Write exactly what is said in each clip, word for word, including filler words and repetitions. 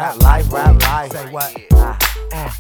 Rap life, rap life. Say what? Ah, ah.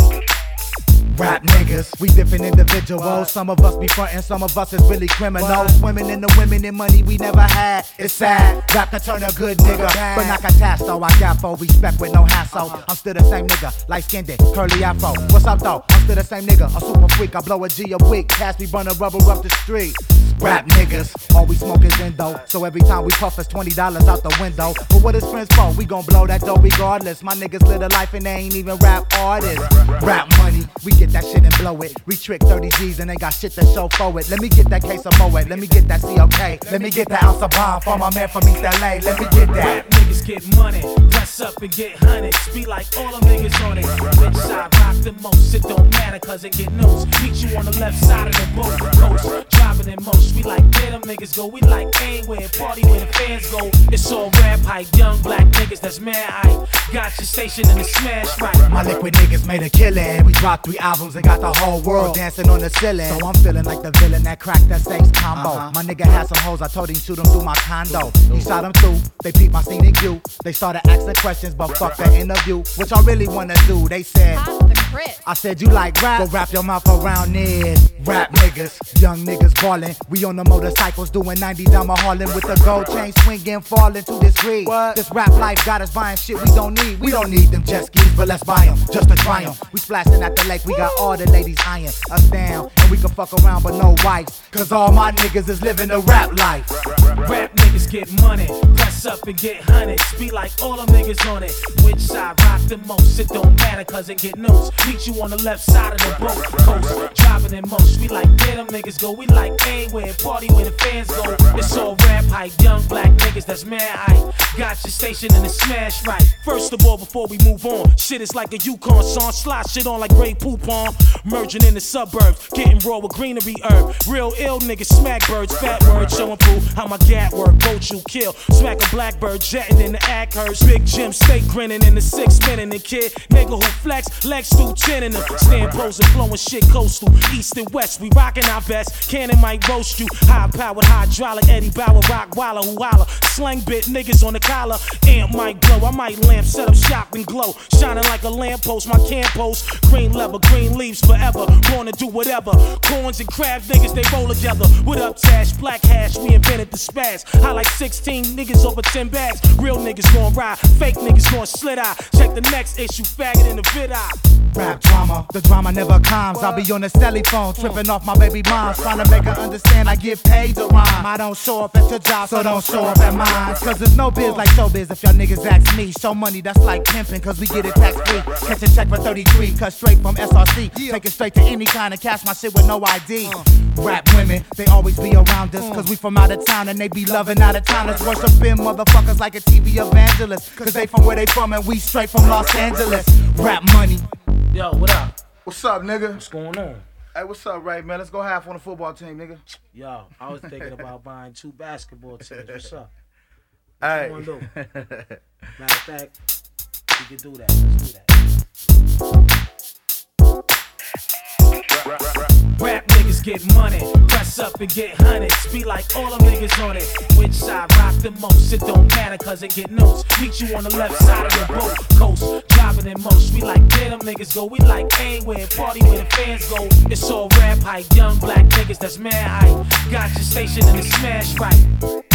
Rap niggas, we different individuals. Some of us be frontin', some of us is really criminals. Swimming in the women and money we never had. It's sad, rap can turn a good nigga, but not catastro. I got for respect with no hassle. I'm still the same nigga, light skinned, curly afro. What's up though? I'm still the same nigga, a super freak. I blow a G a week, pass me run a rubber up the street. Rap niggas, all we smoke is endo. So every time we puff it's twenty dollars out the window. But what is friends for? We gon' blow that dough regardless. My niggas live a life and they ain't even rap artists. Rap money, we get that shit and blow it. We trick thirty G's and they got shit to show for it. Let me get that case of Moet, let me get that C O K. Let me get that ounce of bomb for my man from East L A. Let me get that. Rap niggas get money, dress up and get hundreds. Be like all them niggas on it. Which side rock the most? It don't matter cause it get notes. Meet you on the left side of the boat. Coast, driving in most. We like where them niggas go. We like anywhere, party where the fans go. It's all rap hype, young black niggas that's mad hype. Got your station in the smash right. My liquid niggas made a killing. We dropped three albums and got the whole world dancing on the ceiling. So I'm feeling like the villain that cracked that six combo. Uh-huh. My nigga had some hoes, I told him shoot them through my condo. He shot them through, they peeped my scenic view. They started asking questions, but fuck the interview. What y'all really wanna do? They said, I said, you like rap? Go wrap your mouth around it. Rap niggas, young niggas ballin'. We on the motorcycles doing ninety down my Harlem with the gold chain swinging, falling to this reed. What? This rap life got us buying shit we don't need. We don't need them jet skis, but let's buy them just to try them. We splashing at the lake, we got all the ladies eyeing us down. And we can fuck around but no wives, cause all my niggas is living the rap life. Rap niggas get money, press up and get hundreds. Be like all them niggas on it. Which side rock the most? It don't matter cause it get notes. Meet you on the left side of the boat. Coast, driving in most. We like where them niggas go. We like anywhere, party where the fans go. It's all rap hype, young black niggas that's mad hype. Got your station in the smash right. First of all, before we move on, shit is like a Yukon song. Slide shit on like Grey Poupon. Merging in the suburbs, getting raw with greenery herb. Real ill niggas smack birds, fat words, showing proof how my gat work. Boat you kill, smack a blackbird, jetting in the Ackhurst. Big Jim stay grinning in the six minute and kid. Nigga who flex, legs through ten in them. Stand posing, flowing shit coastal. East and west, we rockin' our best. Cannon might roast you. High powered hydraulic, Eddie Bauer, rock waller who holler. Slang bit niggas on the collar. Amp might blow, I might lamp, set up shop and glow. Shining like a lamppost, my camp post. Green leather, green leaves forever. Wanna do whatever. Corns and crab niggas, they roll together. What up, Tash? Black hash, we invented the spaz. I like sixteen niggas over ten bags. Real niggas gon' ride, fake niggas gon' slit eye. Check the next issue, faggot in the vid eye. Rap drama, the drama never comes. I'll be on the celly phone, tripping off my baby mom, trying to make her understand I get paid to rhyme. I don't show up at your job, so don't show up at mine. Cause there's no biz like showbiz if y'all niggas ask me. Show money, that's like pimping, cause we get it tax free. Catch a check for thirty-three, cut straight from S R C. Take it straight to any kind and cash my shit with no I D. Rap women, they always be around us, cause we from out of town and they be loving out of towners. Worshiping motherfuckers like a T V evangelist, cause they from where they from and we straight from Los Angeles. Rap money. Yo, what up? What's up, nigga? What's going on? Hey, what's up, Ray, man? Let's go half on the football team, nigga. Yo, I was thinking about buying two basketball teams. What's up? All What right. you wanna do? Matter of fact, we can do that. Let's do that. Rap niggas get money, press up and get hundreds. Be like all them niggas on it. Which side rock the most? It don't matter cause it get notes. Meet you on the left side of the boat. Coast, driving in most. We like where them niggas go. We like anywhere, party where the fans go. It's all rap hype, young black niggas that's mad hype. Got your station in the smash right.